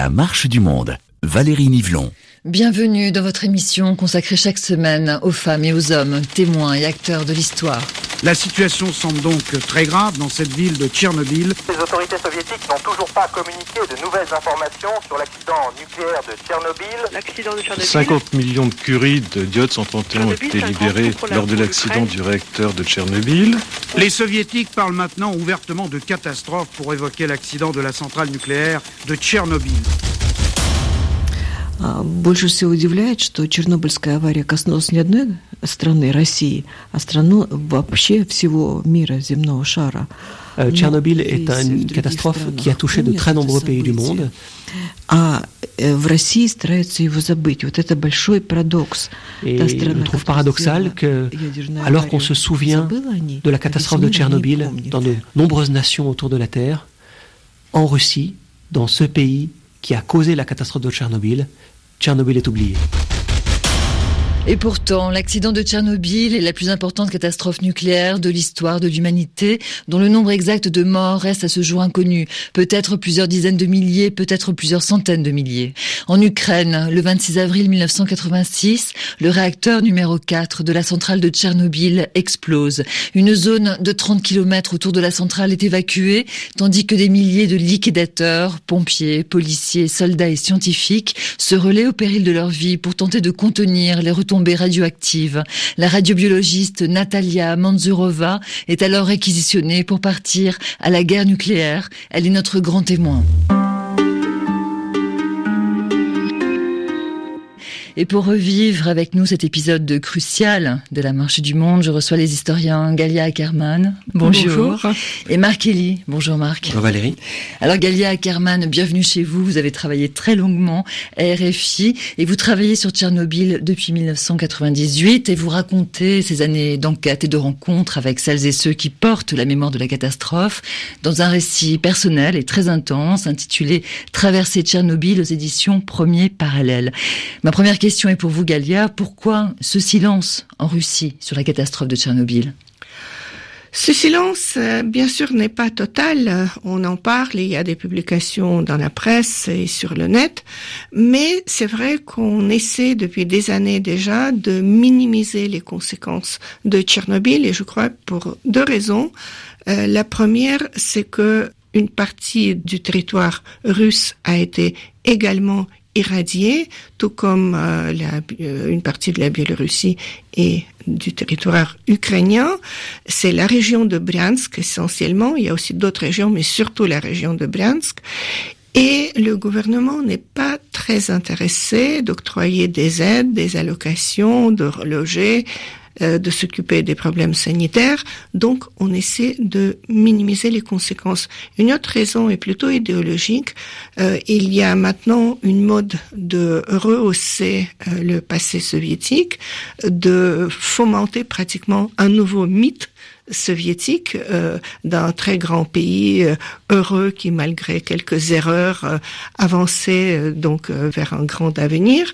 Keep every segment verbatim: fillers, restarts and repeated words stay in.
La marche du monde. Valérie Nivelon. Bienvenue dans votre émission consacrée chaque semaine aux femmes et aux hommes, témoins et acteurs de l'histoire. La situation semble donc très grave dans cette ville de Tchernobyl. Les autorités soviétiques n'ont toujours pas communiqué de nouvelles informations sur l'accident nucléaire de Tchernobyl. L'accident de Tchernobyl. cinquante millions de curies de diodes ont été libérés lors de l'accident du réacteur de Tchernobyl. Les soviétiques parlent maintenant ouvertement de catastrophe pour évoquer l'accident de la centrale nucléaire de Tchernobyl. Больше всего удивляет, что Чернобыльская авария коснулась не одной страны, России, а страну вообще всего мира, земного шара. Tchernobyl est une catastrophe qui a touché de très nombreux pays du monde. А в России стараются его забыть. Вот это большой парадокс. Et je trouve paradoxal que, alors qu'on se souvient de la catastrophe de Tchernobyl dans de nombreuses nations autour de la Terre, en Russie, dans ce pays qui a causé la catastrophe de Tchernobyl, Tchernobyl est oublié. Et pourtant, l'accident de Tchernobyl est la plus importante catastrophe nucléaire de l'histoire de l'humanité, dont le nombre exact de morts reste à ce jour inconnu. Peut-être plusieurs dizaines de milliers, peut-être plusieurs centaines de milliers. En Ukraine, le vingt-six avril mille neuf cent quatre-vingt-six, le réacteur numéro quatre de la centrale de Tchernobyl explose. Une zone de trente kilomètres autour de la centrale est évacuée, tandis que des milliers de liquidateurs, pompiers, policiers, soldats et scientifiques se relaient au péril de leur vie pour tenter de contenir les retombées radioactives. La radiobiologiste Natalia Manzurova est alors réquisitionnée pour partir à la guerre nucléaire. Elle est notre grand témoin. Et pour revivre avec nous cet épisode crucial de la Marche du Monde, je reçois les historiens Galia Ackerman. Bonjour. Bonjour. Et Marc Elie. Bonjour Marc. Bonjour Valérie. Alors Galia Ackerman, bienvenue chez vous. Vous avez travaillé très longuement à R F I et vous travaillez sur Tchernobyl depuis mille neuf cent quatre-vingt-dix-huit et vous racontez ces années d'enquête et de rencontres avec celles et ceux qui portent la mémoire de la catastrophe dans un récit personnel et très intense intitulé Traversée Tchernobyl aux éditions Premier Parallèle. Ma première question question est pour vous, Galia. Pourquoi ce silence en Russie sur la catastrophe de Tchernobyl ? Ce silence, bien sûr, n'est pas total. On en parle, il y a des publications dans la presse et sur le net. Mais c'est vrai qu'on essaie depuis des années déjà de minimiser les conséquences de Tchernobyl. Et je crois pour deux raisons. Euh, la première, c'est que une partie du territoire russe a été également irradiée, tout comme euh, la, euh, une partie de la Biélorussie et du territoire ukrainien. C'est la région de Briansk essentiellement. Il y a aussi d'autres régions, mais surtout la région de Briansk. Et le gouvernement n'est pas très intéressé d'octroyer des aides, des allocations, de reloger, euh, de s'occuper des problèmes sanitaires. Donc, on essaie de minimiser les conséquences. Une autre raison est plutôt idéologique. Euh, il y a maintenant une mode de rehausser euh, le passé soviétique, de fomenter pratiquement un nouveau mythe soviétique euh, d'un très grand pays euh, heureux qui, malgré quelques erreurs, euh, avançait euh, donc euh, vers un grand avenir.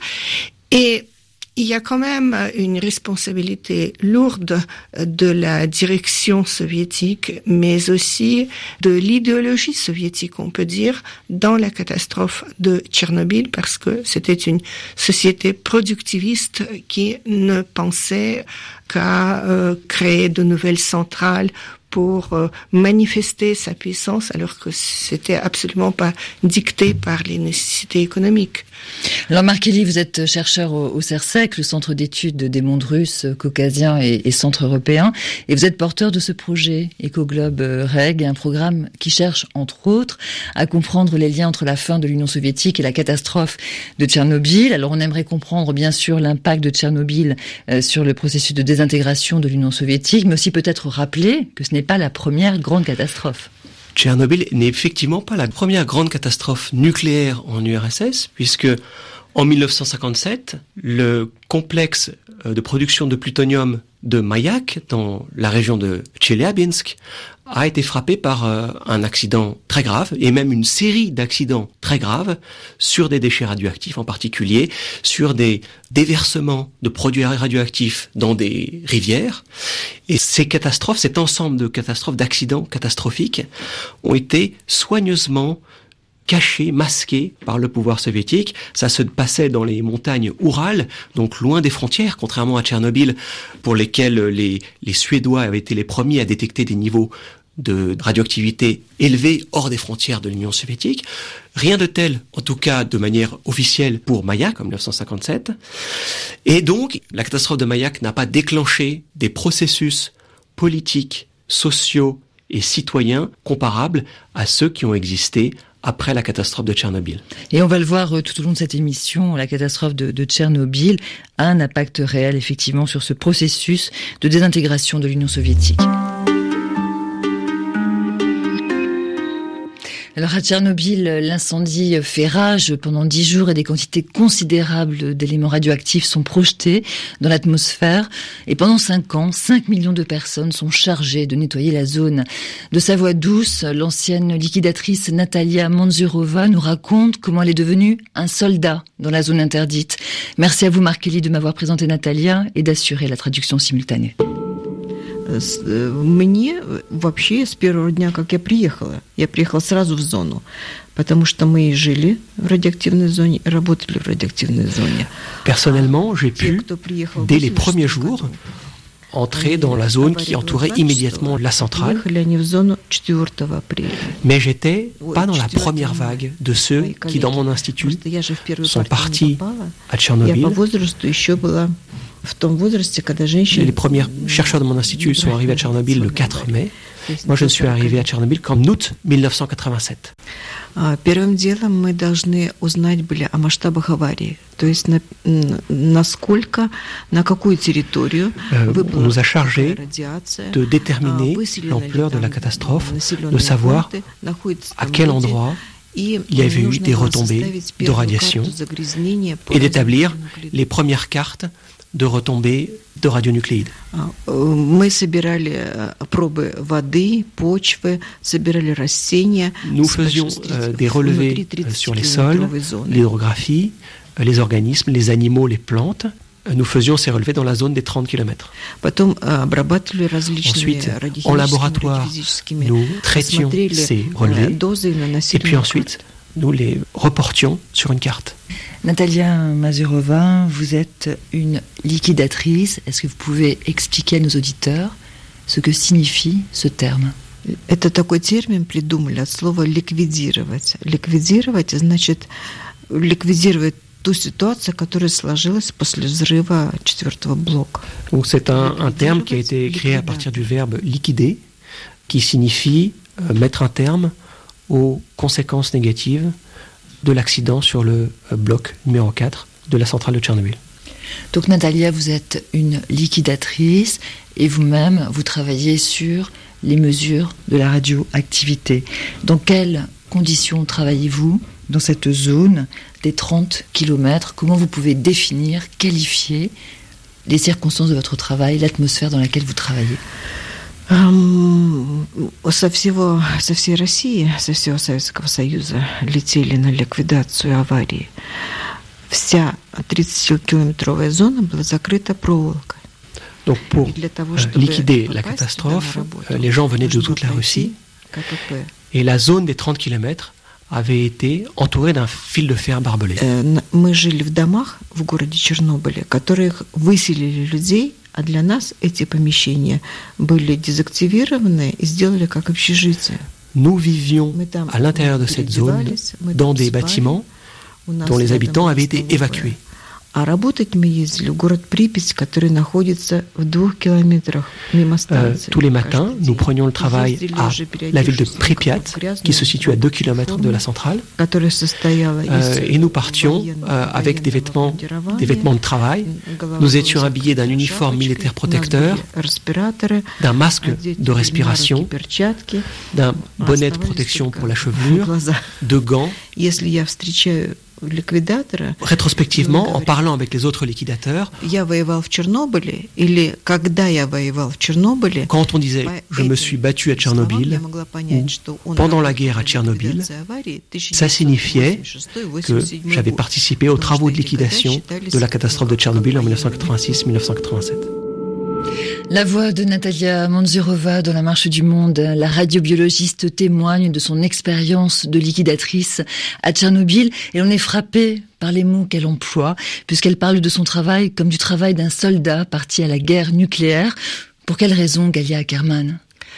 Et il y a quand même une responsabilité lourde de la direction soviétique, mais aussi de l'idéologie soviétique, on peut dire, dans la catastrophe de Tchernobyl, parce que c'était une société productiviste qui ne pensait qu'à euh, créer de nouvelles centrales pour euh, manifester sa puissance, alors que c'était absolument pas dicté par les nécessités économiques. Alors Marc Elie, vous êtes chercheur au, au CERSEC, le Centre d'études des mondes russes, caucasiens et, et centre européen, et vous êtes porteur de ce projet EcoGlobe Reg, un programme qui cherche, entre autres, à comprendre les liens entre la fin de l'Union soviétique et la catastrophe de Tchernobyl. Alors on aimerait comprendre bien sûr l'impact de Tchernobyl euh, sur le processus de désintégration de l'Union soviétique, mais aussi peut-être rappeler que ce n'est pas la première grande catastrophe. Tchernobyl n'est effectivement pas la première grande catastrophe nucléaire en U R S S, puisque en mille neuf cent cinquante-sept, le complexe de production de plutonium de Mayak, dans la région de Tcheliabinsk, a été frappé par euh, un accident très grave, et même une série d'accidents très graves, sur des déchets radioactifs en particulier, sur des déversements de produits radioactifs dans des rivières. Et ces catastrophes, cet ensemble de catastrophes, d'accidents catastrophiques, ont été soigneusement caché, masqué par le pouvoir soviétique. Ça se passait dans les montagnes Oural, donc loin des frontières, contrairement à Tchernobyl, pour lesquelles les, les Suédois avaient été les premiers à détecter des niveaux de radioactivité élevés hors des frontières de l'Union soviétique. Rien de tel, en tout cas de manière officielle, pour Mayak en mille neuf cent cinquante-sept. Et donc, la catastrophe de Mayak n'a pas déclenché des processus politiques, sociaux et citoyens comparables à ceux qui ont existé après la catastrophe de Tchernobyl. Et on va le voir tout au long de cette émission, la catastrophe de, de Tchernobyl a un impact réel effectivement sur ce processus de désintégration de l'Union soviétique. Alors à Tchernobyl, l'incendie fait rage pendant dix jours et des quantités considérables d'éléments radioactifs sont projetés dans l'atmosphère. Et pendant cinq ans, cinq millions de personnes sont chargées de nettoyer la zone. De sa voix douce, l'ancienne liquidatrice Natalia Manzurova nous raconte comment elle est devenue un soldat dans la zone interdite. Merci à vous, Marc Kelly, de m'avoir présenté Natalia et d'assurer la traduction simultanée. Мне вообще с первого дня, как я приехала, я приехала сразу в зону, потому что мы жили в радиоактивной зоне, работали в радиоактивной зоне. Personnellement, j'ai pu, dès les premiers jours, entrer dans la zone qui entourait immédiatement la centrale. Mais j'étais pas dans la première vague de ceux qui, dans mon institut, sont partis à Tchernobyl. Les premiers chercheurs de mon institut sont arrivés à Tchernobyl le quatre mai. Moi, je suis arrivé à Tchernobyl qu'en août mille neuf cent quatre-vingt-sept. Первым делом мы должны узнать были о масштабах аварии, то есть на, насколько, на какую территорию on nous a chargé de déterminer l'ampleur de la catastrophe, de savoir à quel endroit il y avait eu des retombées de radiation et d'établir les premières cartes de retombées de radionucléides. Мы собирали пробы воды, почвы, собирали растения. Nous faisions euh, des relevés euh, sur les sols, l'hydrographie, euh, les organismes, les animaux, les plantes. Nous faisions ces relevés dans la zone des trente kilomètres. Ensuite, en laboratoire, nous traitions ces relevés et puis ensuite, nous les reportions sur une carte. Natalia Manzurova, vous êtes une liquidatrice. Est-ce que vous pouvez expliquer à nos auditeurs ce que signifie ce terme? Это такой термин придумали от слова ликвидировать. Ликвидировать значит ликвидировать ту ситуацию, которая сложилась после взрыва четвертого блока. Donc c'est un, un terme qui a été créé à partir du verbe liquider, qui signifie euh, mettre un terme aux conséquences négatives de l'accident sur le bloc numéro quatre de la centrale de Tchernobyl. Donc Natalia, vous êtes une liquidatrice et vous-même, vous travaillez sur les mesures de la radioactivité. Dans quelles conditions travaillez-vous dans cette zone des trente kilomètres? Comment vous pouvez définir, qualifier les circonstances de votre travail, l'atmosphère dans laquelle vous travaillez? Со всего, со всей России, со всего Советского Союза летели на ликвидацию аварии. Вся тридцатикилометровая зона была закрыта проволокой. Donc pour liquider la catastrophe, les gens venaient de toute la Russie et la zone des trente kilomètres avait été entourée d'un fil de fer barbelé. Мы жили в домах в городе Чернобыле, которых выселили людей. А для нас эти помещения были дезактивированы и сделали как общежитие. Nous vivions à l'intérieur de cette zone dans des bâtiments dont les habitants avaient été évacués. А работать мы ездили в город Припять, который находится в двух километрах мимо станции. Tous les matins, nous prenions le travail à la ville de Pripyat, qui se situe à deux kilomètres de la centrale, euh, et nous partions euh, avec des vêtements, des vêtements de travail. Nous étions habillés d'un uniforme militaire protecteur, d'un masque de respiration, d'un bonnet de protection pour la chevelure, de gants. Rétrospectivement, en parlant avec les autres liquidateurs, quand on disait « je me suis battu à Tchernobyl » ou « pendant la guerre à Tchernobyl », ça signifiait que j'avais participé aux travaux de liquidation de la catastrophe de Tchernobyl en mille neuf cent quatre-vingt-six mille neuf cent quatre-vingt-sept. La voix de Natalia Mandzurova dans La Marche du Monde. La radiobiologiste témoigne de son expérience de liquidatrice à Tchernobyl et on est frappé par les mots qu'elle emploie puisqu'elle parle de son travail comme du travail d'un soldat parti à la guerre nucléaire. Pour quelle raison, Galia Ackerman ?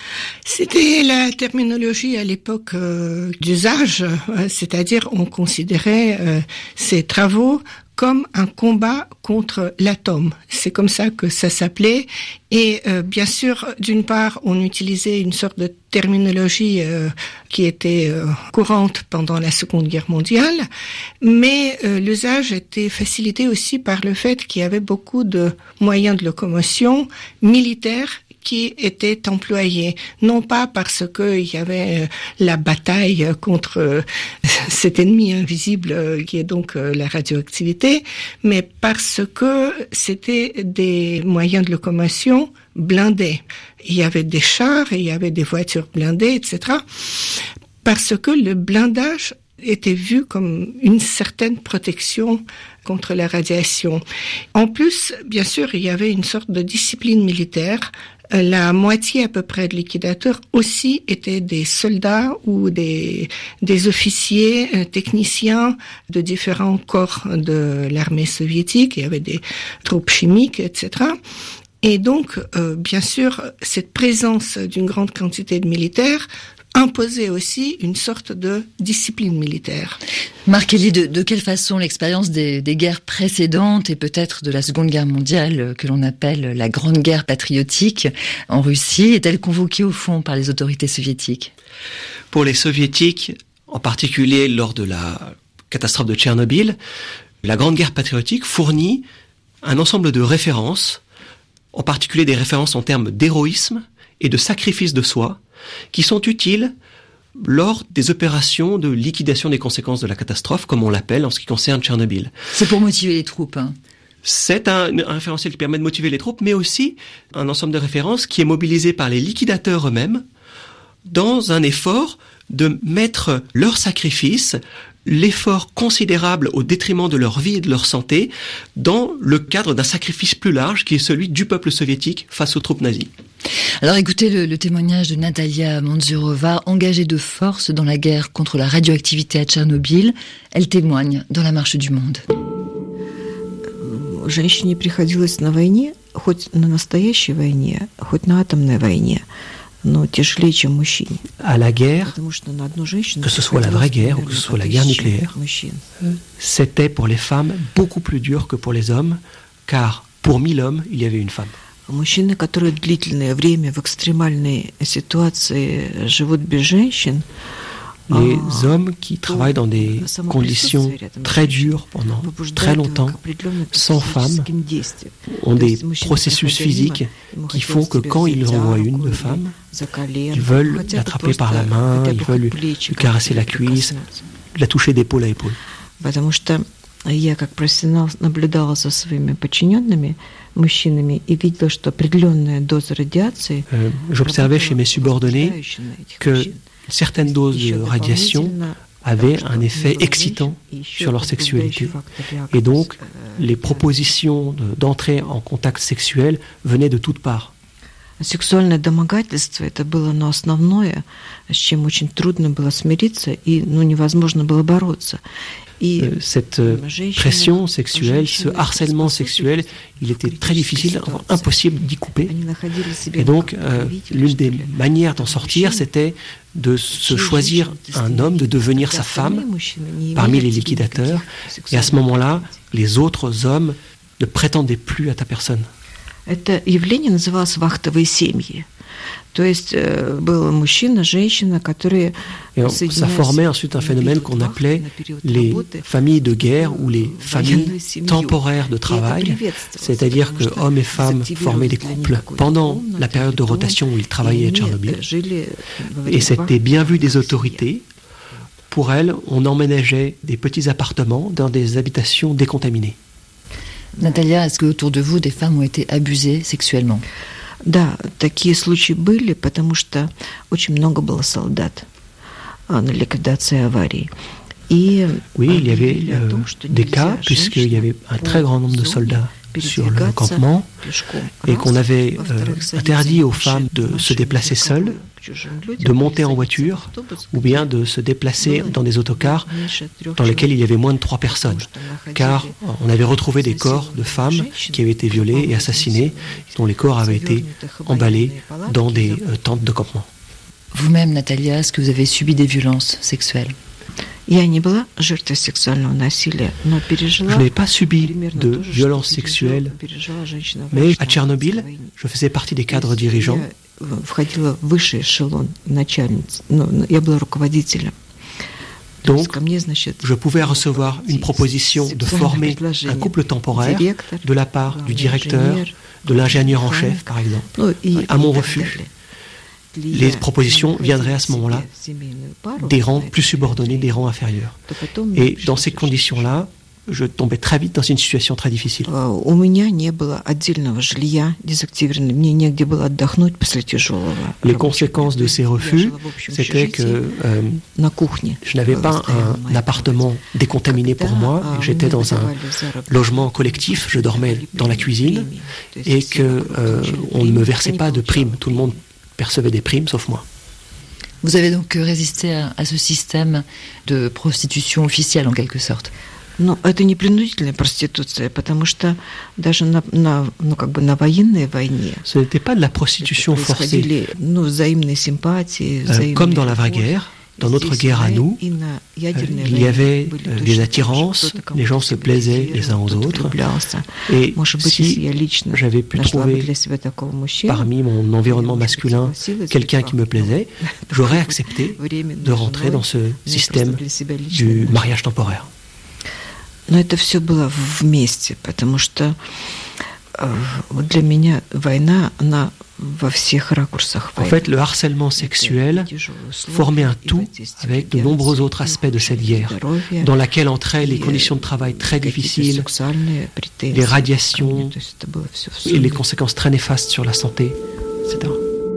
C'était la terminologie à l'époque euh, d'usage, euh, c'est-à-dire on considérait euh, ces travaux comme un combat contre l'atome. C'est comme ça que ça s'appelait. Et euh, bien sûr, d'une part, on utilisait une sorte de terminologie euh, qui était euh, courante pendant la Seconde Guerre mondiale, mais euh, l'usage était facilité aussi par le fait qu'il y avait beaucoup de moyens de locomotion militaires qui étaient employés, non pas parce qu'il y avait la bataille contre cet ennemi invisible qui est donc la radioactivité, mais parce que c'était des moyens de locomotion blindés. Il y avait des chars, il y avait des voitures blindées, et cetera. Parce que le blindage était vu comme une certaine protection contre la radiation. En plus, bien sûr, il y avait une sorte de discipline militaire. La moitié à peu près de liquidateurs aussi étaient des soldats ou des, des officiers, euh, techniciens de différents corps de l'armée soviétique. Il y avait des troupes chimiques, et cetera. Et donc, euh, bien sûr, cette présence d'une grande quantité de militaires imposait aussi une sorte de discipline militaire. Marc Elie, de, de quelle façon l'expérience des, des guerres précédentes et peut-être de la Seconde Guerre mondiale, que l'on appelle la Grande Guerre patriotique en Russie, est-elle convoquée au fond par les autorités soviétiques ? Pour les soviétiques, en particulier lors de la catastrophe de Tchernobyl, la Grande Guerre patriotique fournit un ensemble de références, en particulier des références en termes d'héroïsme et de sacrifice de soi, qui sont utiles lors des opérations de liquidation des conséquences de la catastrophe, comme on l'appelle en ce qui concerne Tchernobyl. C'est pour motiver les troupes, hein. C'est un, un référentiel qui permet de motiver les troupes, mais aussi un ensemble de références qui est mobilisé par les liquidateurs eux-mêmes dans un effort de mettre leur sacrifice, l'effort considérable au détriment de leur vie et de leur santé, dans le cadre d'un sacrifice plus large qui est celui du peuple soviétique face aux troupes nazies. Alors écoutez le, le témoignage de Natalia Mandzurova, engagée de force dans la guerre contre la radioactivité à Tchernobyl. Elle témoigne dans La Marche du Monde. Женщине приходилось на войне, хоть на настоящей войне, хоть на атомной войне, но тяжелее, чем мужчине. À la guerre, que ce soit la vraie guerre ou que ce soit la guerre nucléaire, c'était pour les femmes beaucoup plus dur que pour les hommes, car pour mille hommes, il y avait une femme. Мужчины, которые длительное время в экстремальной ситуации живут без женщин, les hommes qui travaillent dans des conditions très dures pendant très longtemps, sans femmes, ont des processus physiques qui font que quand ils en voient une femme, ils veulent l'attraper par la main, ils veulent lui caresser la cuisse, la toucher d'épaule à épaule. Я как профессионал наблюдала за своими подчиненными мужчинами и видела, что определенная доза радиации. J'observais chez mes subordonnés que certaines doses de radiation avaient un effet excitant sur leur sexualité. Et donc, les propositions de, d'entrer en contact sexuel venaient de toutes parts. Сексуальное домогательство — это было, но основное, с чем очень трудно было смириться и, ну, невозможно было бороться. Cette pression sexuelle, ce harcèlement sexuel, il était très difficile, impossible d'y couper. Et donc, euh, l'une des manières d'en sortir, c'était de se choisir un homme, de devenir sa femme parmi les liquidateurs. Et à ce moment-là, les autres hommes ne prétendaient plus à ta personne. Это явление называлось вахтовые семьи. То есть был мужчина, женщина, которые ça formait ensuite un phénomène qu'on appelait les familles de guerre ou les familles temporaires de travail, c'est-à-dire que hommes et femmes formaient des couples pendant la période de rotation où ils travaillaient à Tchernobyl. Et c'était bien vu des autorités. Pour elles, on emménageait des petits appartements dans des habitations décontaminées. Natalia, est-ce qu'autour de vous, des femmes ont été abusées sexuellement ? Да, такие случаи были, потому что очень много было солдат на ликвидации аварий. Oui, il y avait euh, des cas, puisqu'il y avait un très grand nombre de soldats sur le campement et qu'on avait euh, interdit aux femmes de se déplacer seules, de monter en voiture ou bien de se déplacer dans des autocars dans lesquels il y avait moins de trois personnes, car on avait retrouvé des corps de femmes qui avaient été violées et assassinées, dont les corps avaient été emballés dans des euh, tentes de campement. Vous-même, Natalia, est-ce que vous avez subi des violences sexuelles ? Je n'ai pas subi de violences sexuelles, mais à Tchernobyl, je faisais partie des cadres dirigeants. Donc, je pouvais recevoir une proposition de former un couple temporaire de la part du directeur, de l'ingénieur en chef, par exemple, à mon refus. Les propositions viendraient à ce moment-là des rangs plus subordonnés, des rangs inférieurs. Et dans ces conditions-là, je tombais très vite dans une situation très difficile. Les conséquences de ces refus, c'était que euh, je n'avais pas un appartement décontaminé pour moi, j'étais dans un logement collectif, je dormais dans la cuisine, et que euh, on ne me versait pas de primes. Tout le monde percevait des primes, sauf moi. Vous avez donc résisté à, à ce système de prostitution officielle, en quelque sorte. Ну, это не принудительная проституция, потому что даже на, на, ну, как бы на военной войне... Ce n'était pas de la prostitution forcée. Ну, взаимные симпатии, взаимные... Euh, comme dans la vraie guerre, dans notre guerre à nous, euh, il y avait euh, des attirances, les gens se plaisaient les uns aux autres. Et si j'avais pu trouver parmi mon environnement masculin quelqu'un qui me plaisait, j'aurais accepté de rentrer dans ce système du mariage temporaire. Но это все было вместе, потому что для меня война, она во всех ракурсах. En fait, le harcèlement sexuel formait un tout avec de nombreux autres aspects de cette guerre, dans laquelle entraient les conditions de travail très difficiles, les radiations et les conséquences très néfastes sur la santé, et cetera.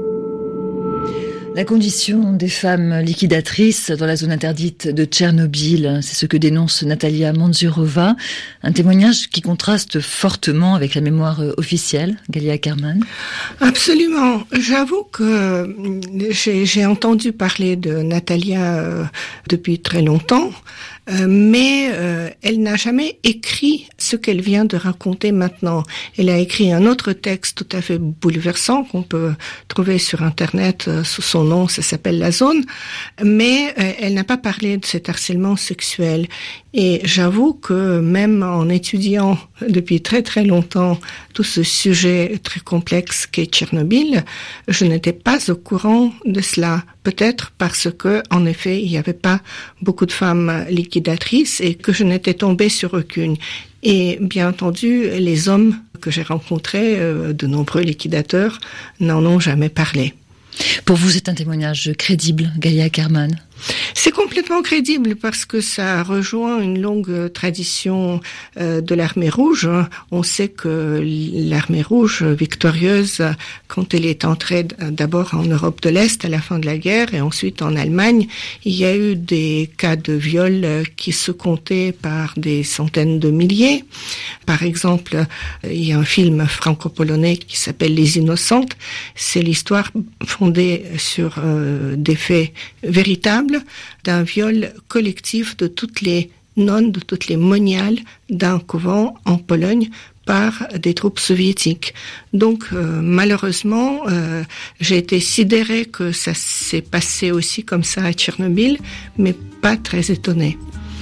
La condition des femmes liquidatrices dans la zone interdite de Tchernobyl, c'est ce que dénonce Natalia Mandzurova, un témoignage qui contraste fortement avec la mémoire officielle. Galia Ackerman. Absolument. J'avoue que j'ai, j'ai entendu parler de Natalia euh, depuis très longtemps, euh, mais euh, elle n'a jamais écrit ce qu'elle vient de raconter maintenant. Elle a écrit un autre texte tout à fait bouleversant qu'on peut trouver sur Internet euh, sous son nom, ça s'appelle La Zone, mais euh, elle n'a pas parlé de cet harcèlement sexuel. Et j'avoue que même en étudiant depuis très très longtemps tout ce sujet très complexe qu'est Tchernobyl, je n'étais pas au courant de cela. Peut-être parce que, en effet, il n'y avait pas beaucoup de femmes liquidatrices et que je n'étais tombée sur aucune. Et bien entendu, les hommes que j'ai rencontrés, euh, de nombreux liquidateurs, n'en ont jamais parlé. Pour vous, c'est un témoignage crédible, Galia Ackerman? C'est complètement crédible parce que ça rejoint une longue tradition euh, de l'armée rouge. On sait que l'armée rouge victorieuse, quand elle est entrée d'abord en Europe de l'Est à la fin de la guerre et ensuite en Allemagne, il y a eu des cas de viol qui se comptaient par des centaines de milliers. Par exemple, il y a un film franco-polonais qui s'appelle Les Innocentes. C'est l'histoire fondée sur euh, des faits véritables d'un viol collectif de toutes les nonnes, de toutes les moniales d'un couvent en Pologne par des troupes soviétiques. Donc euh, malheureusement, euh, j'ai été sidérée que ça s'est passé aussi comme ça à Tchernobyl, mais pas très étonnée.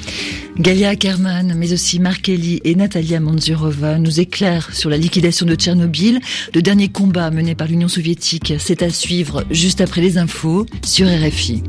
Galia Ackerman, mais aussi Marc Elie et Natalia Mandzurova nous éclairent sur la liquidation de Tchernobyl. Le dernier combat mené par l'Union soviétique, c'est à suivre juste après les infos sur R F I.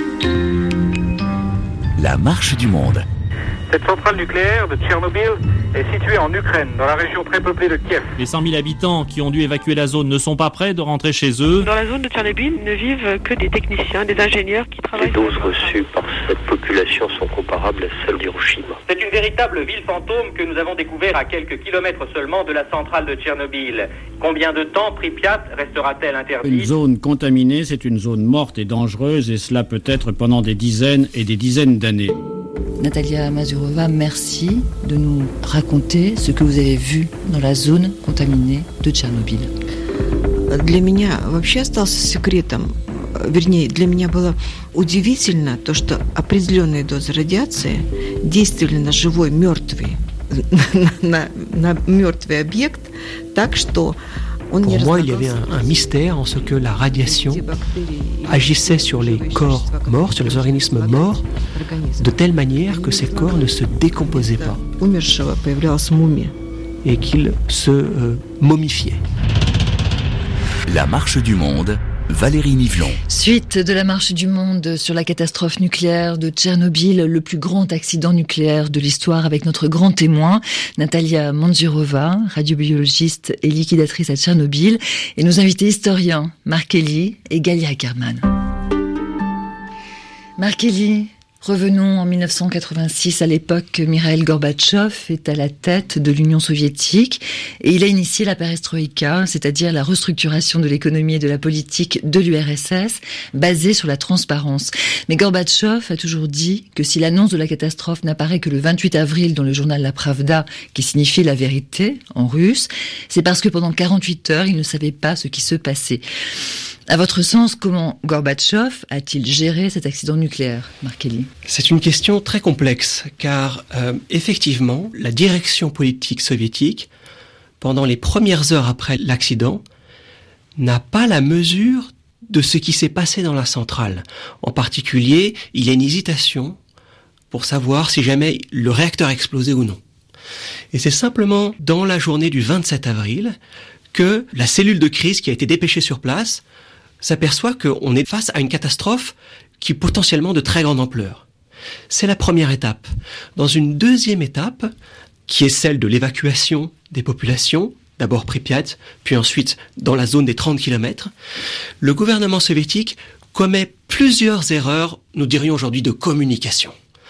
La marche du monde. Cette centrale nucléaire de Tchernobyl est situé en Ukraine, dans la région très peuplée de Kiev. Les cent mille habitants qui ont dû évacuer la zone ne sont pas prêts de rentrer chez eux. Dans la zone de Tchernobyl ne vivent que des techniciens, des ingénieurs qui travaillent. Les doses reçues par cette population sont comparables à celles d'Hiroshima. C'est une véritable ville fantôme que nous avons découvert à quelques kilomètres seulement de la centrale de Tchernobyl. Combien de temps Pripyat restera-t-elle interdite? Une zone contaminée, c'est une zone morte et dangereuse, et cela peut être pendant des dizaines et des dizaines d'années. Natalia Mazurova, merci de nous raconter ce que vous avez vu dans la zone contaminée de Tchernobyl. Для меня вообще остался секретом, вернее, для меня было удивительно то, что определенные дозы радиации действовали на живой мертвый, на, на мертвый объект, так что Pour moi, il y avait un, un mystère en ce que la radiation agissait sur les corps morts, sur les organismes morts, de telle manière que ces corps ne se décomposaient pas et qu'ils se euh, momifiaient. La marche du monde, Valérie Nivelon. Suite de la marche du monde sur la catastrophe nucléaire de Tchernobyl, le plus grand accident nucléaire de l'histoire, avec notre grand témoin, Natalia Mandzurova, radiobiologiste et liquidatrice à Tchernobyl, et nos invités historiens, Mark Ely et Galia Ackerman. Mark Ely, revenons en mille neuf cent quatre-vingt-six, à l'époque, Mikhaïl Gorbatchev est à la tête de l'Union soviétique et il a initié la perestroïka, c'est-à-dire la restructuration de l'économie et de la politique de l'U R S S, basée sur la transparence. Mais Gorbatchev a toujours dit que si l'annonce de la catastrophe n'apparaît que le vingt-huit avril dans le journal La Pravda, qui signifie la vérité en russe, c'est parce que pendant quarante-huit heures, il ne savait pas ce qui se passait. À votre sens, comment Gorbatchev a-t-il géré cet accident nucléaire, Mark Ely? C'est une question très complexe, car euh, effectivement, la direction politique soviétique, pendant les premières heures après l'accident, n'a pas la mesure de ce qui s'est passé dans la centrale. En particulier, il y a une hésitation pour savoir si jamais le réacteur a explosé ou non. Et c'est simplement dans la journée du vingt-sept avril que la cellule de crise qui a été dépêchée sur place s'aperçoit qu'on est face à une catastrophe qui est potentiellement de très grande ampleur. C'est la première étape. Dans une deuxième étape, qui est celle de l'évacuation des populations, d'abord Pripyat, puis ensuite dans la zone des trente kilomètres, le gouvernement soviétique commet plusieurs erreurs, nous dirions aujourd'hui, de communication,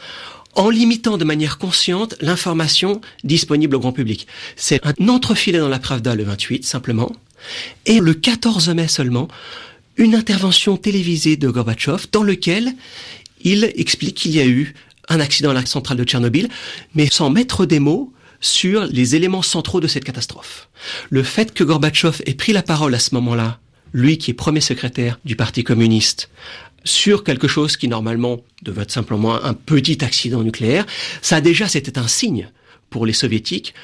en limitant de manière consciente l'information disponible au grand public. C'est un entrefilet dans la Pravda le vingt-huit, simplement, et le quatorze mai seulement, une intervention télévisée de Gorbatchev dans lequel il explique qu'il y a eu un accident à la centrale de Tchernobyl, mais sans mettre des mots sur les éléments centraux de cette catastrophe. Le fait que Gorbatchev ait pris la parole à ce moment-là, lui qui est premier secrétaire du Parti communiste, sur quelque chose qui normalement devait être simplement un petit accident nucléaire, ça déjà c'était un signe pour les soviétiques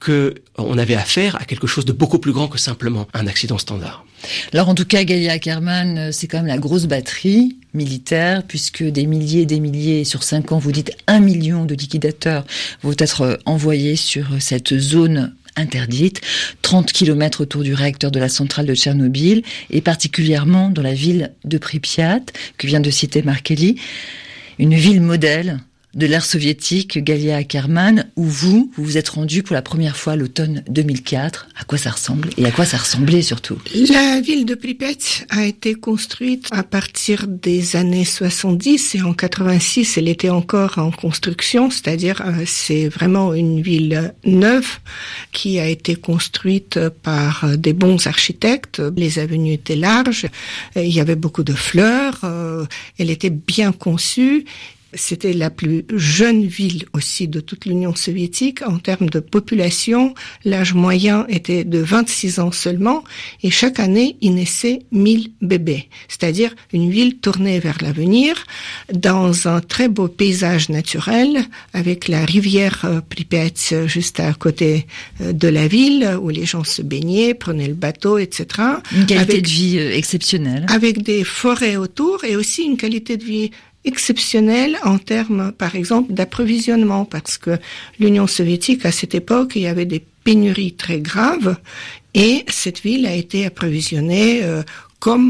qu'on avait affaire à quelque chose de beaucoup plus grand que simplement un accident standard. Alors en tout cas, Galia Ackerman, c'est quand même la grosse batterie militaire, puisque des milliers et des milliers, sur cinq ans, vous dites un million de liquidateurs vont être envoyés sur cette zone interdite, trente kilomètres autour du réacteur de la centrale de Tchernobyl, et particulièrement dans la ville de Pripyat, que vient de citer Mark Ely, une ville modèle de l'ère soviétique, Galia Ackerman, où vous, vous vous êtes rendu pour la première fois l'automne deux mille quatre. À quoi ça ressemble et à quoi ça ressemblait surtout? La ville de Pripyat a été construite à partir des années soixante-dix et en quatre-vingt-six, elle était encore en construction, c'est-à-dire c'est vraiment une ville neuve qui a été construite par des bons architectes. Les avenues étaient larges, il y avait beaucoup de fleurs, elle était bien conçue. C'était la plus jeune ville aussi de toute l'Union soviétique. En termes de population, l'âge moyen était de vingt-six ans seulement et chaque année, il naissait mille bébés. C'est-à-dire une ville tournée vers l'avenir dans un très beau paysage naturel avec la rivière Pripyat juste à côté de la ville où les gens se baignaient, prenaient le bateau, et cetera. Une qualité avec, de vie exceptionnelle. Avec des forêts autour et aussi une qualité de vie exceptionnel en termes, par exemple, d'approvisionnement, parce que l'Union soviétique, à cette époque, il y avait des pénuries très graves, et cette ville a été approvisionnée euh, comme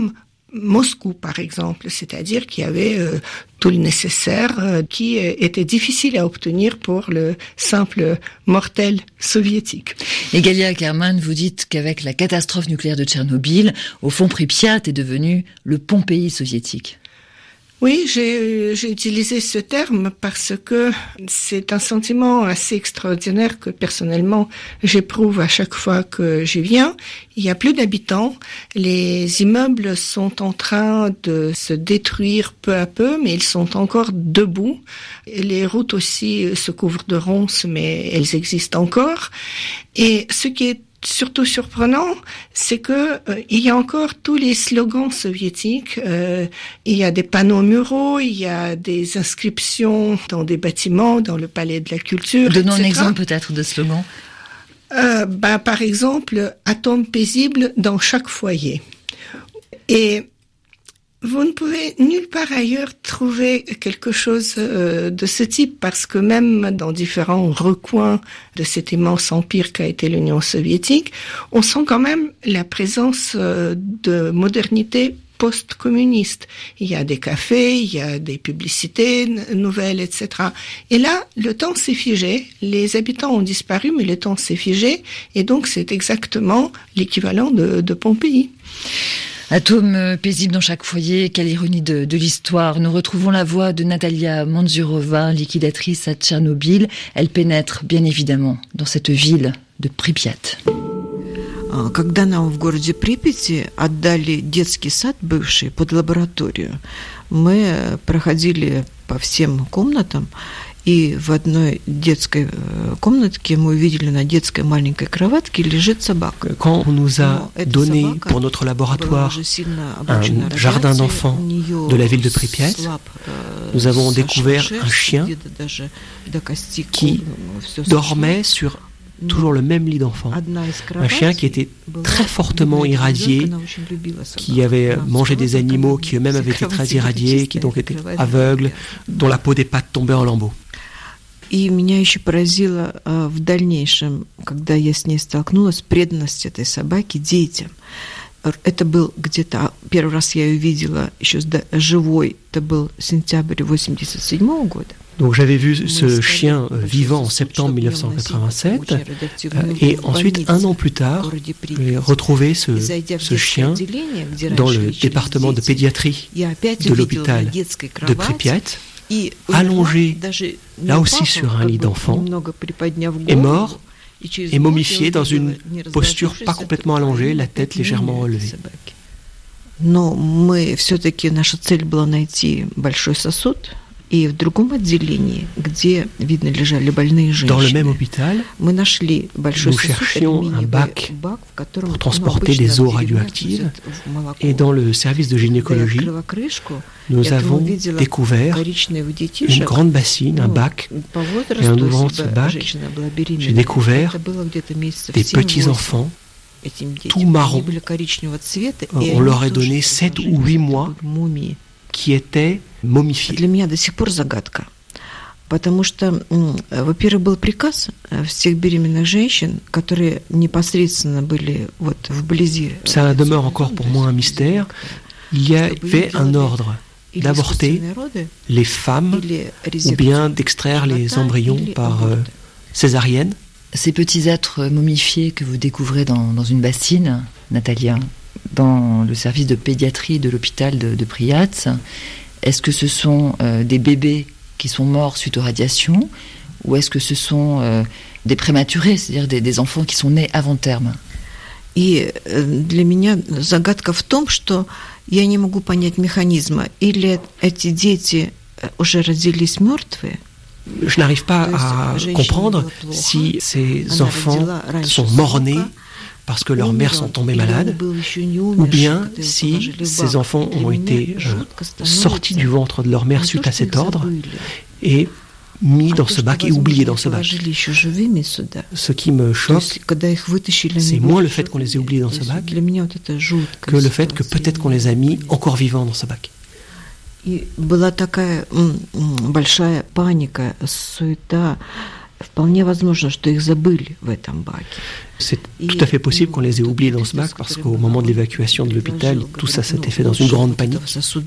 Moscou, par exemple, c'est-à-dire qu'il y avait euh, tout le nécessaire euh, qui euh, était difficile à obtenir pour le simple mortel soviétique. Et Galia Ackerman, vous dites qu'avec la catastrophe nucléaire de Tchernobyl, au fond, Pripyat est devenu le Pompéi soviétique. Oui, j'ai, j'ai utilisé ce terme parce que c'est un sentiment assez extraordinaire que personnellement j'éprouve à chaque fois que j'y viens. Il y a plus d'habitants, les immeubles sont en train de se détruire peu à peu, mais ils sont encore debout. Et les routes aussi se couvrent de ronces, mais elles existent encore. Et ce qui est surtout surprenant, c'est que euh, il y a encore tous les slogans soviétiques. Euh, il y a des panneaux muraux, il y a des inscriptions dans des bâtiments, dans le palais de la culture. Donnons un et cetera. exemple peut-être de slogan. Euh, bah, par exemple, atome paisible dans chaque foyer. Et vous ne pouvez nulle part ailleurs trouver quelque chose euh, de ce type parce que même dans différents recoins de cet immense empire qu'a été l'Union soviétique, on sent quand même la présence euh, de modernité post-communiste. Il y a des cafés, il y a des publicités n- nouvelles, et cetera. Et là, le temps s'est figé, les habitants ont disparu, mais le temps s'est figé, et donc c'est exactement l'équivalent de, de Pompéi. Atome paisible dans chaque foyer, quelle ironie de, de l'histoire. Nous retrouvons la voix de Natalia Manzurova, liquidatrice à Tchernobyl. Elle pénètre bien évidemment dans cette ville de Pripyat. Когда нам в городе Припяти отдали детский сад бывший под лабораторию, мы проходили по всем комнатам, и в одной детской комнатке мы увидели на детской маленькой кроватке лежит собака. Quand on nous a donné pour notre laboratoire un jardin d'enfants de la ville de Pripyat, nous avons découvert un chien qui dormait sur toujours le même lit d'enfant. Un chien qui était très fortement irradié, qui avait mangé des animaux qui eux-mêmes avaient été très irradiés, qui donc étaient aveugles, dont la peau des pattes tombait en lambeaux. И меня еще поразило э, в дальнейшем, когда я с ней столкнулась, преданность этой собаки детям. Это был где-то, первый раз я ее видела еще живой, это был сентябрь восемьдесят седьмого года. Donc j'avais vu ce chien vivant en septembre mille neuf cent quatre-vingt-sept euh, et ensuite un an plus tard j'ai retrouvé ce, ce chien dans le département de pédiatrie de l'hôpital de Pripyat, allongé là aussi sur un lit d'enfant, est mort et momifié dans une posture pas complètement allongée, la tête légèrement relevée. Но мы все-таки, наша цель была найти большой сосуд. И в другом отделении, где, видно, лежали больные женщины, dans le même hôpital, мы нашли большой nous cherchions un bac pour transporter des eaux radioactives. Et dans le service de gynécologie, nous avons découvert une grande bassine, un bac. Et en ouvrant ce bac, j'ai découvert des petits-enfants, tout marrons. On leur a donné sept ou huit mois, qui étaient момифией. Для меня до сих пор загадка. Потому что, во-первых, был приказ всех беременных женщин, которые непосредственно были вот вблизи. Ça demeure encore pour moi un mystère. Il y avait un ordre d'avorter les femmes ou bien d'extraire les embryons par euh, césarienne. Ces petits êtres momifiés que vous découvrez dans, dans une bassine, Natalia, dans le service de pédiatrie de l'hôpital de, de Pripyat, est-ce que ce sont euh, des bébés qui sont morts suite aux radiations ou est-ce que ce sont euh, des prématurés, c'est-à-dire des, des enfants qui sont nés avant terme? И для меня загадка в том, что я не могу понять механизма. Или эти дети уже родились мертвые. Je n'arrive pas à comprendre si ces enfants sont morts-nés parce que leurs mères sont tombées malades, ou bien si ces enfants ont été euh, sortis du ventre de leur mère suite à cet ordre et mis dans ce bac et oubliés dans ce bac. Ce qui me choque, c'est moins le fait qu'on les ait oubliés dans ce bac que le fait que peut-être qu'on les a mis encore vivants dans ce bac. И была такая большая паника, суета, C'est tout à fait possible qu'on les ait oubliés dans ce bac parce qu'au moment de l'évacuation de l'hôpital, tout ça s'était fait dans une grande panique.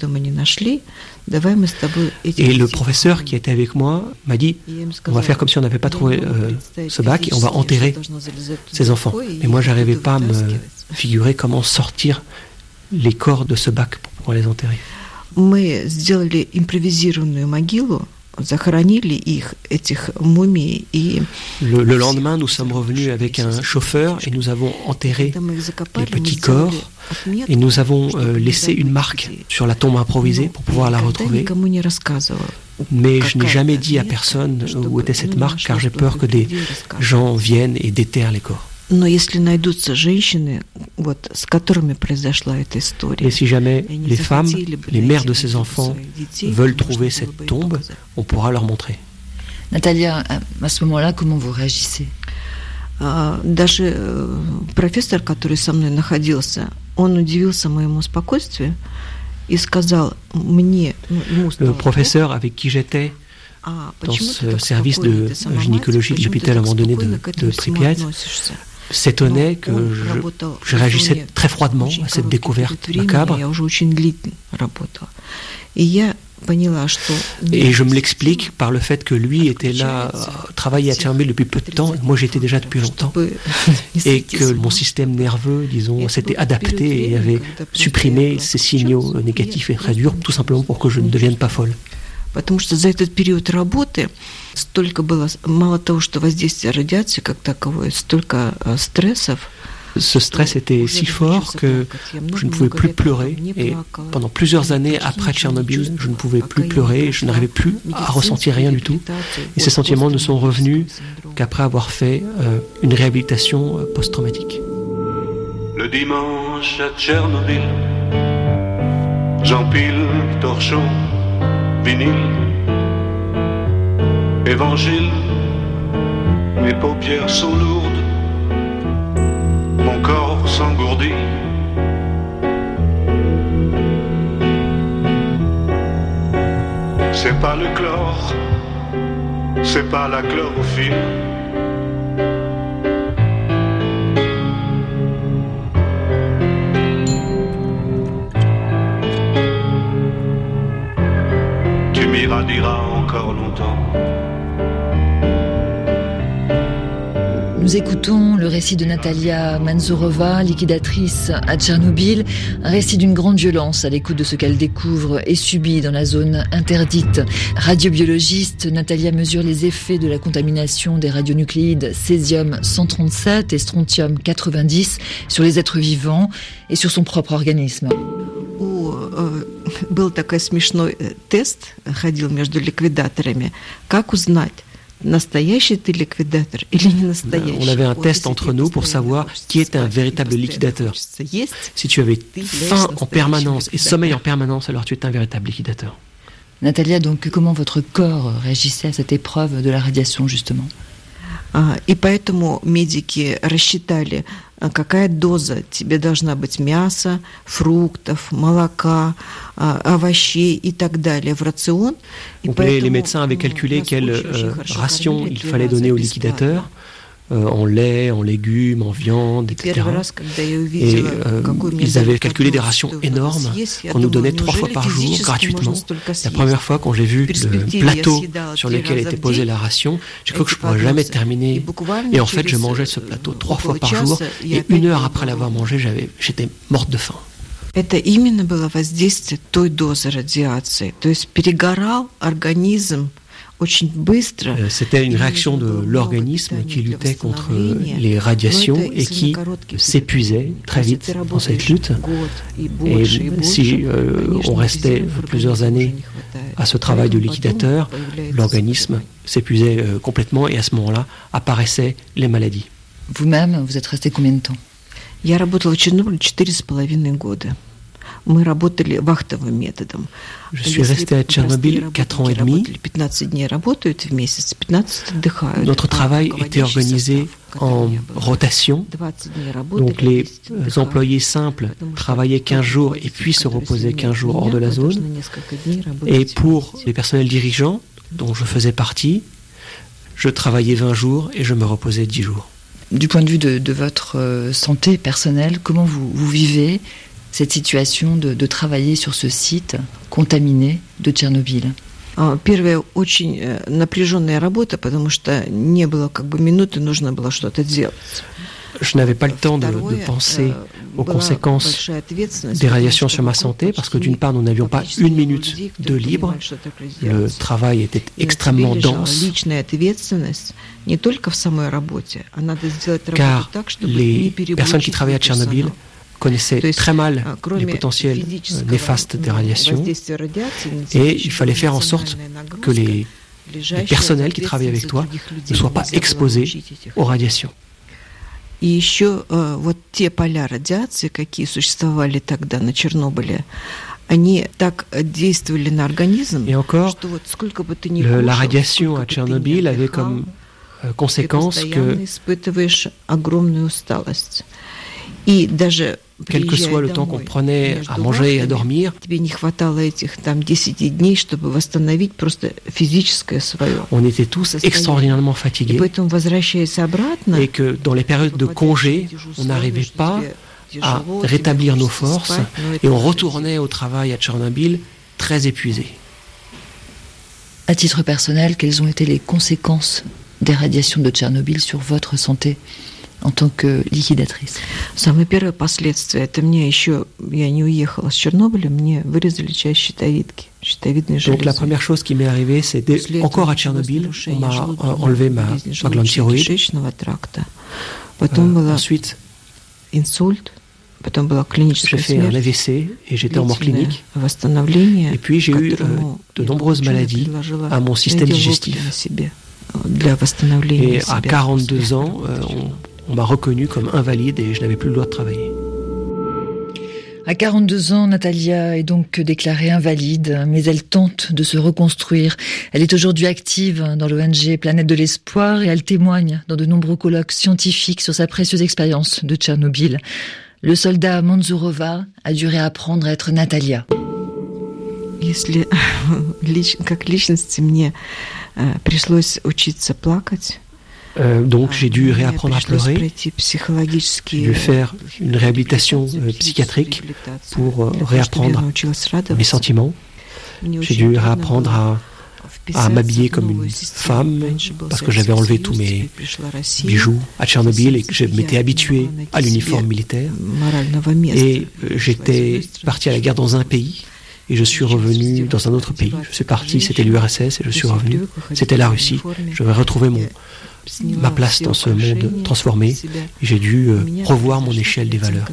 Et le professeur qui était avec moi m'a dit « On va faire comme si on n'avait pas trouvé euh, ce bac et on va enterrer ces enfants ». Mais moi, j'arrivais pas à me figurer comment sortir les corps de ce bac pour pouvoir les enterrer. Мы сделали импровизированную могилу, захоронили их, этих мумий, и... Le, le lendemain, nous sommes revenus avec un chauffeur et nous avons enterré les petits corps et nous avons euh, laissé une marque sur la tombe improvisée pour pouvoir la retrouver. Mais je n'ai jamais dit à personne où était cette marque car j'ai peur que des gens viennent et déterrent les corps. Но если найдутся женщины, вот, с которыми произошла эта история, et si jamais les femmes, les mères de ces enfants veulent trouver cette tombe, on pourra leur montrer. Natalia, à ce moment-là, comment vous réagissez? Даже профессор, который со мной находился, он удивился моему спокойствию и сказал мне... Le professeur avec qui j'étais dans ce service de gynécologie de l'hôpital abandonné de, de Pripyat s'étonnait que je, je réagissais très froidement à cette découverte macabre. Et je me l'explique par le fait que lui était là, travaillait à Tchernobyl depuis peu de temps, et moi j'étais déjà depuis longtemps, et que mon système nerveux, disons, s'était adapté et avait supprimé ces signaux négatifs et très durs, tout simplement pour que je ne devienne pas folle. Потому что за этот период работы столько было, мало того, что воздействие радиации как таковое, столько стрессов. Ce stress était si fort que je ne pouvais plus pleurer et pendant plusieurs années après Tchernobyl, je ne pouvais plus pleurer, je n'arrivais plus à ressentir rien du tout. Et ces sentiments ne sont revenus qu'après avoir fait euh, une réhabilitation euh, post-traumatique. Le dimanche à Tchernobyl, j'empile torchon, vinyle, évangile, mes paupières sont lourdes, mon corps s'engourdit. C'est pas le chlore, c'est pas la chlorophylle. Tu m'irradieras encore longtemps. Nous écoutons le récit de Natalia Manzourova, liquidatrice à Tchernobyl, un récit d'une grande violence à l'écoute de ce qu'elle découvre et subit dans la zone interdite. Radiobiologiste, Natalia mesure les effets de la contamination des radionucléides césium cent trente-sept et strontium quatre-vingt-dix sur les êtres vivants et sur son propre organisme. Был такой смешной тест, ходил между ликвидаторами. Как узнать, настоящий ты ликвидатор или не настоящий? On avait un test entre nous pour savoir qui est un véritable liquidateur. Si tu avais faim en permanence et sommeil en permanence, alors tu es un véritable liquidateur. Natalia, donc comment votre corps réagissait à cette épreuve de la radiation, justement? И поэтому медики рассчитали, какая доза тебе должна быть мяса, фруктов, молока, овощей и так далее в рацион. Donc les, les médecins avaient calculé quelle euh, ration il fallait donner aux liquidateurs, euh, en lait, en légumes, en viande, et cetera. Et euh, ils avaient calculé des rations énormes qu'on nous donnait trois fois par jour gratuitement. La première fois quand j'ai vu le plateau sur lequel était posée la ration, j'ai cru que je ne pourrais jamais terminer. Et en fait, je mangeais ce plateau trois fois par jour et une heure après l'avoir mangé, j'avais, j'étais morte de faim. Это именно было воздействие той дозы радиации. То есть перегорал организм очень быстро. C'était une réaction de l'organisme qui luttait contre les radiations et qui s'épuisait très vite dans cette lutte. Et si euh, on restait plusieurs années à ce travail de liquidateur, l'organisme s'épuisait euh, complètement et à ce moment-là apparaissaient les maladies. Vous-même, vous êtes resté combien de temps? Я работала в Чернобыле четыре с половиной года. Мы работали вахтовым методом. Je suis resté à Tchernobyl quatre ans et demi. пятнадцать дней работают в месяц, пятнадцать отдыхают. Notre travail était organisé en rotation. Donc les employés simples travaillaient quinze jours et puis se reposaient quinze jours hors de la zone. Et pour les personnels dirigeants, dont je faisais partie, Je travaillais vingt jours et je me reposais dix jours. Du point de vue de, de votre euh, santé personnelle, comment vous, vous vivez cette situation de, de travailler sur ce site contaminé de Tchernobyl? Первая очень напряженная работа, потому что не было как бы минуты, нужно было что-то делать. Je n'avais pas le temps de, de penser aux conséquences des radiations sur ma santé parce que d'une part, nous n'avions pas une minute de libre. Le travail était extrêmement dense. Car les personnes qui travaillaient à Tchernobyl connaissaient très mal les potentiels néfastes des radiations et il fallait faire en sorte que les, les personnels qui travaillaient avec toi ne soient pas exposés aux radiations. И еще э, вот те поля радиации, какие существовали тогда на Чернобыле, они так действовали на организм, Et encore, что вот сколько бы ты ни le, кушал, la radiation à сколько бы ты Tchernobyl ни avait отдыхал, comme euh, conséquence ты que, постоянно испытываешь огромную усталость. И даже quel que soit le temps qu'on prenait à manger et à dormir, тебе не хватало этих там десять дней, чтобы восстановить просто физическое свое. On était tous extraordinairement fatigués. И поэтому, возвращаясь обратно, et que dans les périodes de congé, on n'arrivait pas à rétablir nos forces et on retournait au travail à Tchernobyl très épuisé. À titre personnel, quelles ont été les conséquences des radiations de Tchernobyl sur votre santé en tant que liquidatrice? Самое первое последствие, это мне еще, я не уехала с Чернобыля, мне вырезали часть щитовидки, щитовидной железы. Donc la première chose qui m'est arrivée, c'est encore à Tchernobyl, on m'a enlevé ma, ma glande thyroïde. Потом euh, ensuite, инсульт, потом была клиническая j'ai fait un A V C et j'étais en mort clinique. Et puis j'ai eu euh, de nombreuses maladies à mon système digestif. Et à quarante-deux ans, euh, on On m'a reconnu comme invalide et je n'avais plus le droit de travailler. À quarante-deux ans, Natalia est donc déclarée invalide, mais elle tente de se reconstruire. Elle est aujourd'hui active dans l'O N G Planète de l'Espoir et elle témoigne dans de nombreux colloques scientifiques sur sa précieuse expérience de Tchernobyl. Le soldat Manzurova a dû réapprendre à être Natalia. Если как личности мне пришлось учиться плакать. Euh, donc j'ai dû réapprendre à pleurer, j'ai dû faire une réhabilitation euh, psychiatrique pour euh, réapprendre mes sentiments, j'ai dû réapprendre à, à m'habiller comme une femme parce que j'avais enlevé tous mes bijoux à Tchernobyl et que je m'étais habitué à l'uniforme militaire et euh, j'étais parti à la guerre dans un pays et je suis revenu dans un autre pays. Je suis parti, c'était l'U R S S et je suis revenu, c'était la Russie. Je vais retrouver mon ma place dans ce monde transformé et j'ai dû euh, revoir mon échelle des valeurs.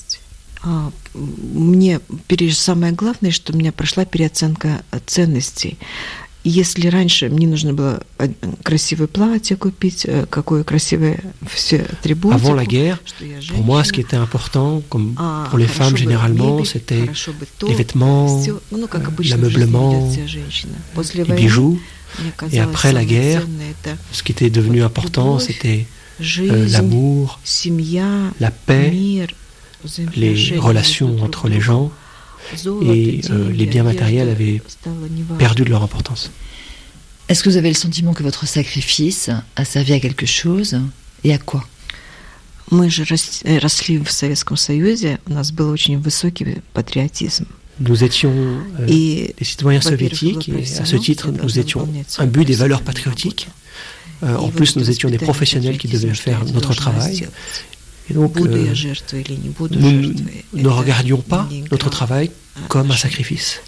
Мне самое главное, что у меня прошла переоценка ценностей. Если раньше мне нужно было красивое платье купить, какое красивое все атрибуты. Avant la guerre, pour moi, ce qui était important, comme pour les femmes généralement, c'était les vêtements, l'ameublement, les bijoux. Et après la guerre, ce qui était devenu important, c'était euh, l'amour, la paix, les relations entre les gens, et euh, les biens matériels avaient perdu de leur importance. Est-ce que vous avez le sentiment que votre sacrifice a servi à quelque chose, et à quoi? Мы же росли в Советском Союзе, у нас был очень высокий патриотизм. Nous étions euh, des citoyens soviétiques et à ce titre, nous étions imbus des valeurs patriotiques. Euh, en plus, nous étions des professionnels qui devaient faire notre travail. Et donc, euh, nous ne regardions pas notre travail comme un sacrifice.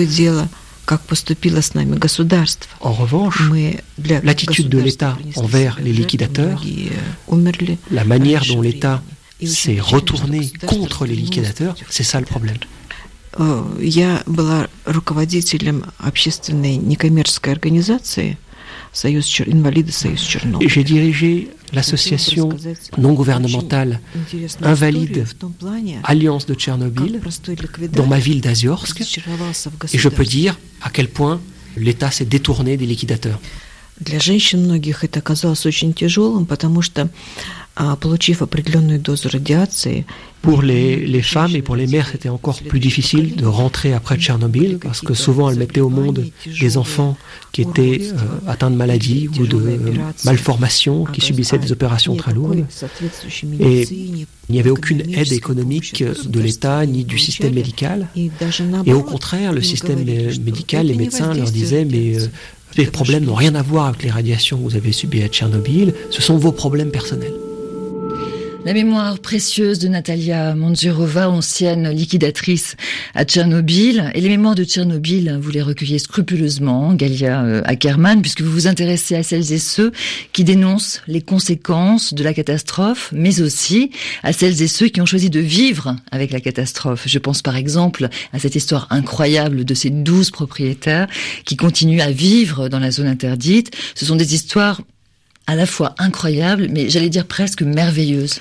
En revanche, l'attitude de l'État envers les liquidateurs, la manière dont l'État s'est retourné contre les liquidateurs, c'est ça le problème. Я была руководителем общественной некоммерческой организации Союз инвалиды Союз Чернобыль. J'ai dirigé l'association non gouvernementale Invalide Alliance de Tchernobyl dans ma ville d'Aziorsk et je peux dire à quel point l'État s'est détourné des liquidateurs. Для женщин многих это оказалось очень тяжелым, потому что Pour les, les femmes et pour les mères, c'était encore plus difficile de rentrer après Tchernobyl, parce que souvent elles mettaient au monde des enfants qui étaient euh, atteints de maladies ou de euh, malformations, qui subissaient des opérations très lourdes. Et il n'y avait aucune aide économique de l'État ni du système médical. Et au contraire, le système médical, les médecins leur disaient « mais euh, les problèmes n'ont rien à voir avec les radiations que vous avez subies à Tchernobyl, ce sont vos problèmes personnels ». La mémoire précieuse de Natalia Mandzurova, ancienne liquidatrice à Tchernobyl. Et les mémoires de Tchernobyl, vous les recueillez scrupuleusement, Galia Ackerman, puisque vous vous intéressez à celles et ceux qui dénoncent les conséquences de la catastrophe, mais aussi à celles et ceux qui ont choisi de vivre avec la catastrophe. Je pense par exemple à cette histoire incroyable de ces douze propriétaires qui continuent à vivre dans la zone interdite. Ce sont des histoires à la fois incroyable, mais j'allais dire presque merveilleuse.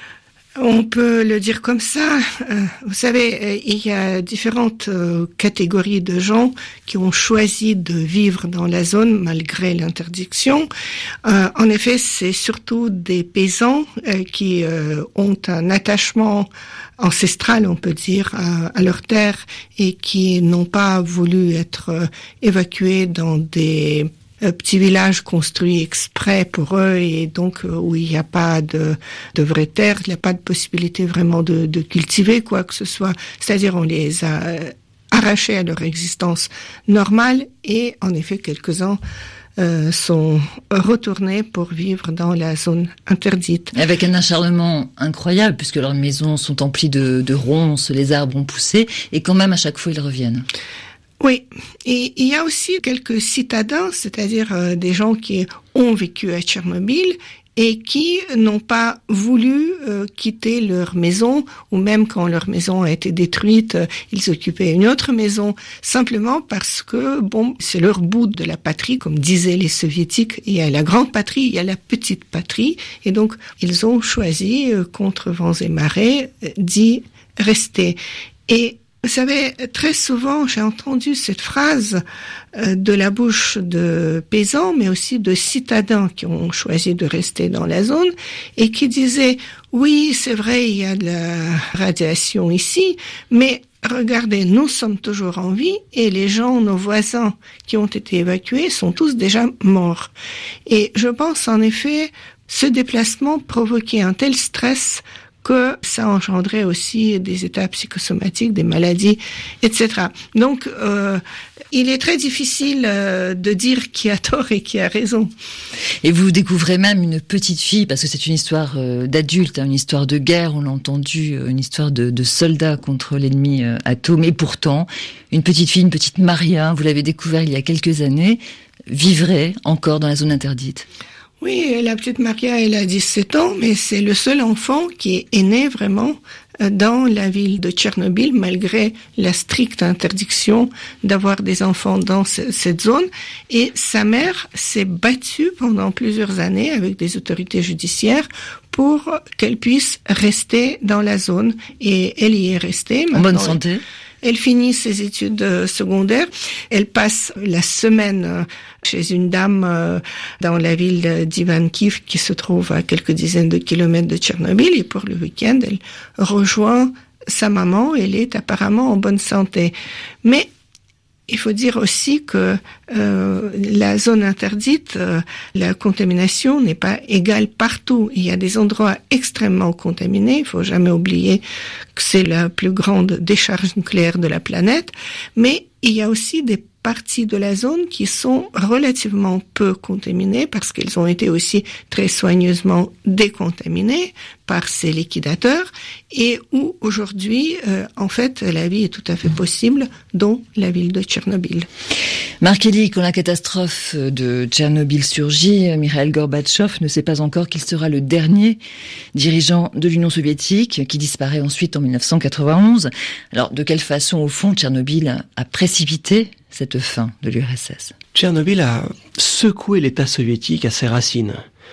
On peut le dire comme ça. Euh, vous savez, euh, il y a différentes euh, catégories de gens qui ont choisi de vivre dans la zone malgré l'interdiction. Euh, en effet, c'est surtout des paysans euh, qui euh, ont un attachement ancestral, on peut dire, à, à leur terre et qui n'ont pas voulu être euh, évacués dans des Euh, petits villages construits exprès pour eux et donc euh, où il n'y a pas de, de vraie terre, il n'y a pas de possibilité vraiment de, de cultiver quoi que ce soit. C'est-à-dire on les a euh, arrachés à leur existence normale et en effet quelques-uns euh, sont retournés pour vivre dans la zone interdite. Avec un acharnement incroyable puisque leurs maisons sont emplies de, de ronces, les arbres ont poussé et quand même à chaque fois ils reviennent. Oui, et il y a aussi quelques citadins, c'est-à-dire euh, des gens qui ont vécu à Tchernobyl et qui n'ont pas voulu euh, quitter leur maison, ou même quand leur maison a été détruite, euh, ils occupaient une autre maison, simplement parce que, bon, c'est leur bout de la patrie, comme disaient les soviétiques, il y a la grande patrie, il y a la petite patrie, et donc ils ont choisi, euh, contre vents et marées, euh, d'y rester. Et vous savez, très souvent, j'ai entendu cette phrase euh, de la bouche de paysans, mais aussi de citadins qui ont choisi de rester dans la zone et qui disaient « Oui, c'est vrai, il y a de la radiation ici, mais regardez, nous sommes toujours en vie et les gens, nos voisins qui ont été évacués sont tous déjà morts. » Et je pense en effet, ce déplacement provoquait un tel stress que ça engendrait aussi des états psychosomatiques, des maladies, et cetera. Donc, euh, il est très difficile euh, de dire qui a tort et qui a raison. Et vous découvrez même une petite fille, parce que c'est une histoire euh, d'adulte, hein, une histoire de guerre, on l'a entendu, euh, une histoire de, de soldats contre l'ennemi euh, atome. Et pourtant, une petite fille, une petite Maria, vous l'avez découvert il y a quelques années, vivrait encore dans la zone interdite. Oui, la petite Maria, elle a dix-sept ans, mais c'est le seul enfant qui est né vraiment dans la ville de Tchernobyl, malgré la stricte interdiction d'avoir des enfants dans ce, cette zone. Et sa mère s'est battue pendant plusieurs années avec des autorités judiciaires pour qu'elle puisse rester dans la zone. Et elle y est restée. En bonne santé. Elle finit ses études secondaires. Elle passe la semaine chez une dame dans la ville d'Ivankiv qui se trouve à quelques dizaines de kilomètres de Tchernobyl. Et pour le week-end, elle rejoint sa maman. Elle est apparemment en bonne santé. Mais il faut dire aussi que euh, la zone interdite, euh, la contamination n'est pas égale partout. Il y a des endroits extrêmement contaminés. Il faut jamais oublier que c'est la plus grande décharge nucléaire de la planète. Mais il y a aussi des parties de la zone qui sont relativement peu contaminées parce qu'elles ont été aussi très soigneusement décontaminées par ces liquidateurs et où aujourd'hui, euh, en fait, la vie est tout à fait possible dans la ville de Tchernobyl. Marc Elie, quand la catastrophe de Tchernobyl surgit, Mikhaïl Gorbatchev ne sait pas encore qu'il sera le dernier dirigeant de l'Union soviétique qui disparaît ensuite en dix-neuf cent quatre-vingt-onze. Alors, de quelle façon, au fond, Tchernobyl a précipité cette fin de l'U R S S? Tchernobyl a secoué l'État soviétique à ses racines.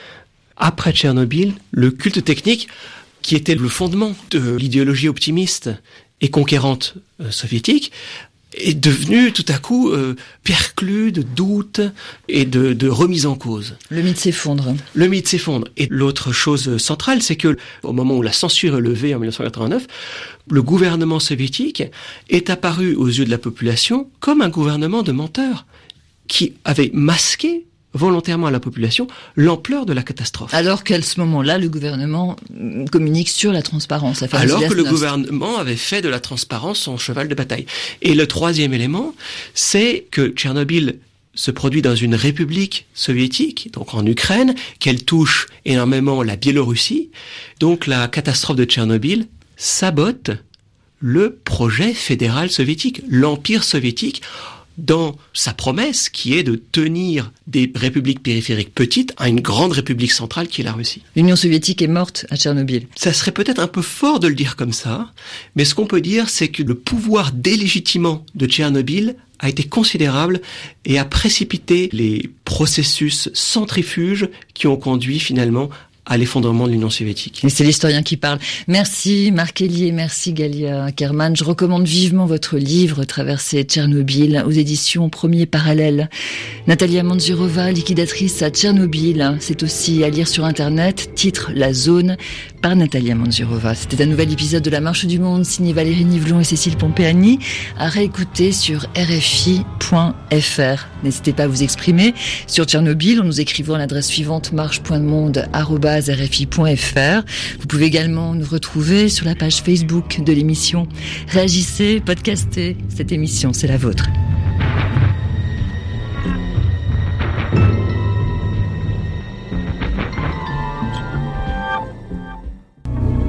Après Tchernobyl, le culte technique, qui était le fondement de l'idéologie optimiste et conquérante euh, soviétique, est devenu tout à coup euh, perclus de doutes et de, de remise en cause. Le mythe s'effondre. Le mythe s'effondre. Et l'autre chose centrale, c'est que au moment où la censure est levée en dix-neuf cent quatre-vingt-neuf, le gouvernement soviétique est apparu aux yeux de la population comme un gouvernement de menteurs qui avait masqué volontairement à la population l'ampleur de la catastrophe. Alors qu'à ce moment-là, le gouvernement communique sur la transparence. La Alors que le gouvernement avait fait de la transparence son cheval de bataille. Et le troisième élément, c'est que Tchernobyl se produit dans une république soviétique, donc en Ukraine, qu'elle touche énormément la Biélorussie. Donc la catastrophe de Tchernobyl sabote le projet fédéral soviétique, l'empire soviétique, dans sa promesse qui est de tenir des républiques périphériques petites à une grande république centrale qui est la Russie. L'Union soviétique est morte à Tchernobyl. Ça serait peut-être un peu fort de le dire comme ça, mais ce qu'on peut dire, c'est que le pouvoir délégitimant de Tchernobyl a été considérable et a précipité les processus centrifuges qui ont conduit finalement à l'effondrement de l'Union soviétique. Et c'est l'historien qui parle. Merci Marc Hélier, merci Galia Kerman. Je recommande vivement votre livre « Traversée Tchernobyl » aux éditions Premier Parallèle. Natalia Mandzurova, liquidatrice à Tchernobyl. C'est aussi à lire sur Internet. Titre « La Zone » par Natalia Mandzurova. C'était un nouvel épisode de La Marche du Monde, signé Valérie Nivelon et Cécile Pompeani, à réécouter sur R F I point F R. N'hésitez pas à vous exprimer sur Tchernobyl en nous écrivant à l'adresse suivante marche point monde arobase r f i point f r. Vous pouvez également nous retrouver sur la page Facebook de l'émission. Réagissez, podcastez, cette émission, c'est la vôtre.